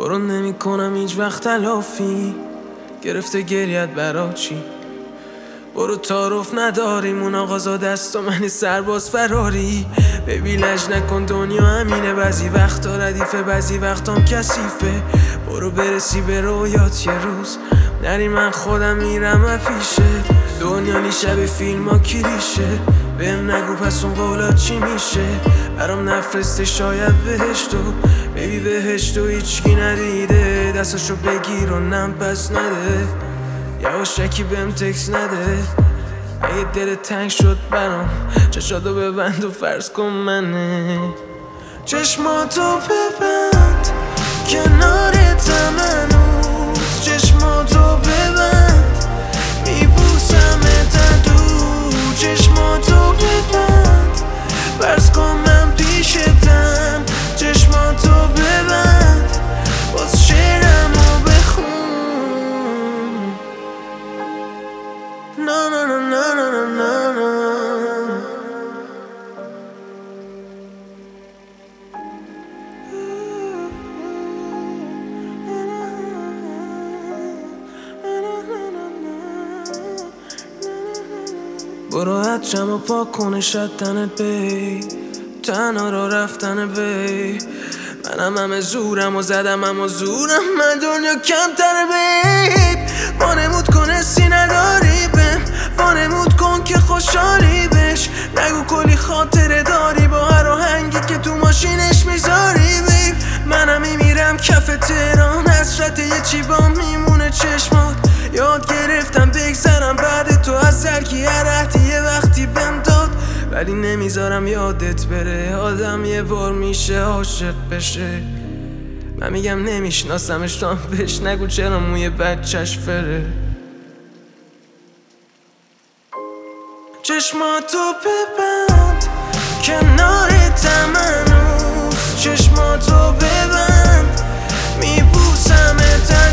برو نمی کنم هیچ وقت تلافی، گرفته گریت برا چی؟ برو تعارف نداریم اون آقازا دست و منی سرباز فراری. ببی لج نکن دنیا همینه، بعضی وقتا ردیفه بعضی وقتام کثیفه. برو برسی به رویات یه روز نری، من خودم میرم پیشه. دنیا نی شب فیلم ها کلیشه، بهم نگو پس اون قولات چی میشه. برام نفرسته شاید بهشتو، ببی بهشتو هیچکی ندیده. دستاشو بگیر و نم پس نده، یواشکی بهم تکس نده. اگه دل تنگ شد برام چشاتو ببند و فرض کن منه. چشماتو ببند کنارتم هنوز، چشماتو ببند میبوسمت دور. چشماتو ببند فرض کن من پیشتم، چشماتو ببند باز شعرمو بخون. Na na na na na na na. برو حجم و پاک کنه شد تنت بی، تنها را رفتن بی. منم همه زورم و زدم اما زورم من دنیا کمتر بیب. وانمود کن حسی نداری بهم، وانمود کن که خوشحالی بش. نگو کلی خاطره داری با هر آهنگی که تو ماشینش میذاری بیب. منم میمیرم کف تهران، حسرت یه چی با میمونه چشمات. یاد گرفتم بگذرم بعد تو از زرکی هر عهدی یه وقتی بهم داد، ولی نمیذارم یادت بره. آدم یه بار میشه عاشق بشه. من میگم نمیشناسمش تو هم بهش نگو چرا موی بچهش فره. چشماتو ببند کنارتم هنوز، چشماتو ببند میبوسمت